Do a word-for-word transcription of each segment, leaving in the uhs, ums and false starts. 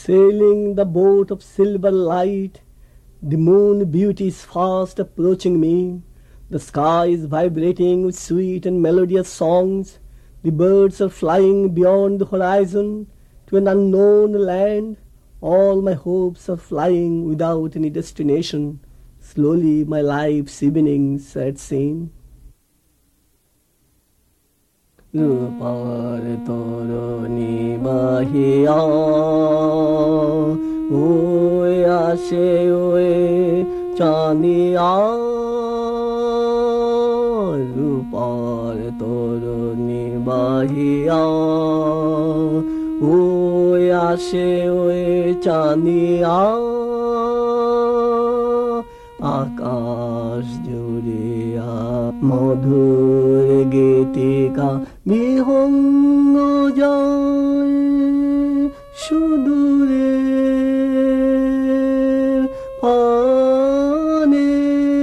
sailing the boat of silver light. The moon beauty is fast approaching me. The sky is vibrating with sweet and melodious songs. The birds are flying beyond the horizon to an unknown land. All my hopes are flying without any destination. Slowly my life's evening sad scene. রূপার তরণী বাহিয়া ওই আসে ওই চাঁদিয়া রূপার তরণী বাহিয়া ওই আসে ওই চাঁদিয়া আকাশ জুড়িয়া মধুর গীতিকা বিহঙ্গ যায় সুদূরে পানে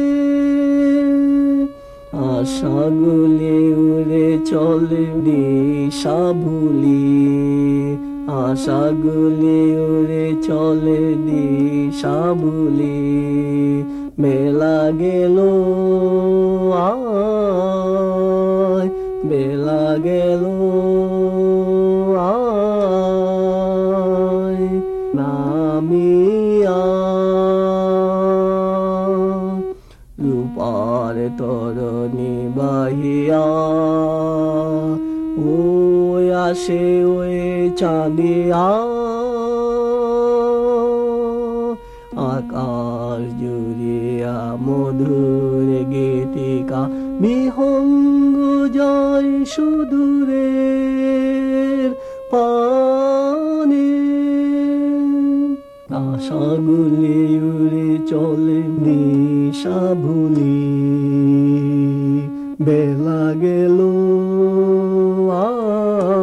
আশাগুলি উড়ে চলে দিশা ভুলি আশাগুলি উড়ে চলে দিশা ভুলি বেলা গেল আয় বেলা গেল আয় নামিয়া রূপার তরণী বাহিয়া ওই আসে ওই চাঁদিয়া আকাশ জুড়িয়া মধুর গীতিকা বিহঙ্গ যায় সুদূরের পানে আশাগুলি উড়ে চলে দিশা ভুলি বেলা গেল আ